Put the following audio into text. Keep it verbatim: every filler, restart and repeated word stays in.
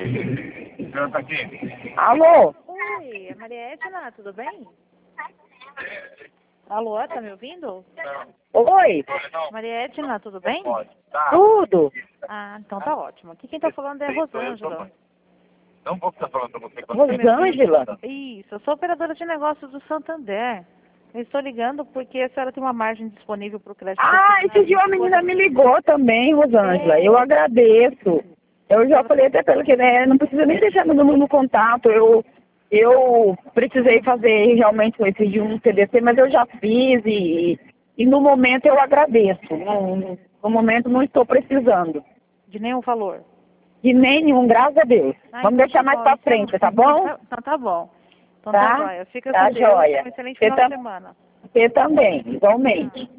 Tá aqui. Alô? Oi, é Maria Edna, tudo bem? Alô, tá me ouvindo? Oi? Maria Edna, tudo bem? Tudo? Ah, então tá ótimo. Aqui quem tá falando é a Rosângela. Não vou ficar falando pra você. Rosângela? Isso, eu sou operadora de negócios do Santander. Eu estou ligando porque a senhora tem uma margem disponível para o crédito. Ah, esse dia uma menina me ligou também, Rosângela. Eu agradeço. Eu já falei até pelo que, né, não precisa nem deixar meu número no contato. Eu, eu precisei fazer realmente esse de um C D C, mas eu já fiz e, e no momento eu agradeço. No, no momento não estou precisando. De nenhum valor. De nenhum, graças a Deus. Ah, Vamos então deixar tá mais bom. pra Então- frente, tá bom? Então tá, tá bom. Então Tá? tá, joia. Fica Tá com Deus. joia. Um excelente Você final tá- de semana. Você também, igualmente.